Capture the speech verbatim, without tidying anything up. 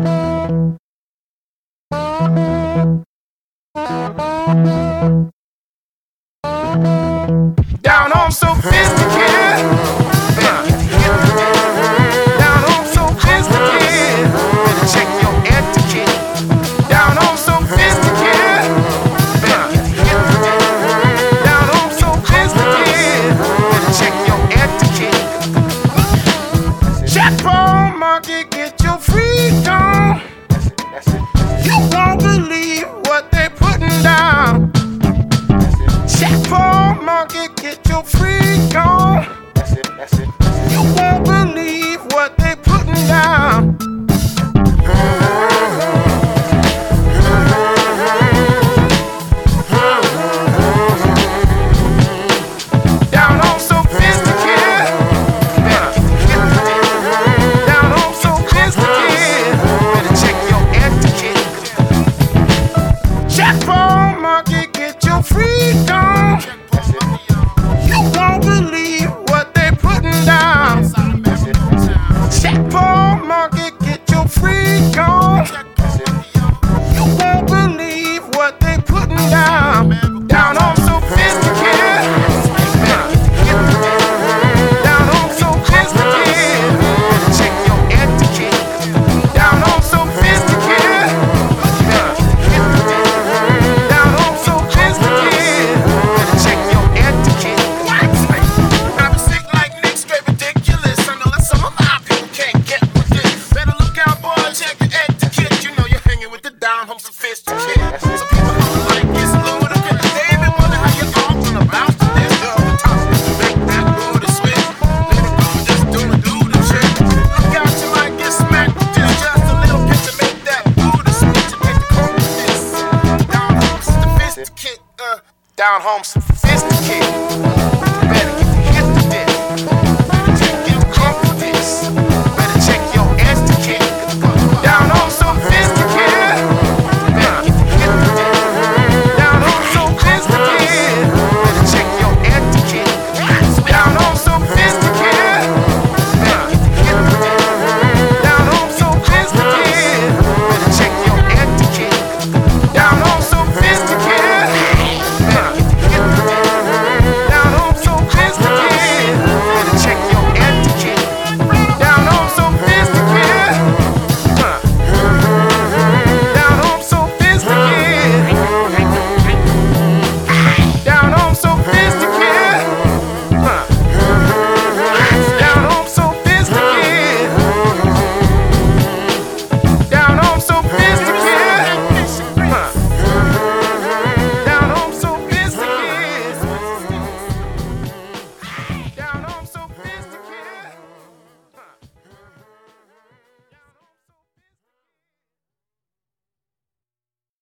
Down home sophisticated. Down home sophisticated. Better check your etiquette. Down home sophisticated. Down home sophisticated. Better check your etiquette. Jack Paul Market, get your freak on. You won't believe what they putting down. Jack Paul Market, get your freak on. That's it, that's it. You won't believe what they putting down. Down on sophisticated. Down on sophisticated. Better check your etiquette. Jack Paul Market, get your freak on. You won't believe what they putting down. Jack Paul Market, get your freak on. You won't believe what they putting down. Down on sophisticated. Down on sophisticated. Better check your etiquette. Down on sophisticated. Down on sophisticated. Better check your etiquette. I'm sick like Nick, straight ridiculous. I know that some of my people can't get with this. Better look out, boy, check your etiquette. You know you're hanging with the down home sophisticated. Some people don't like this ludicrous. They even wonder how you're all gonna bounce to this. Up the top, make that booty switch. Let it go, just do the do the trick. Look out, you might get smacked with this. Just a little bit to make that booty switch. And take the cold with this. Down home sophisticated. Uh, down home sophisticated.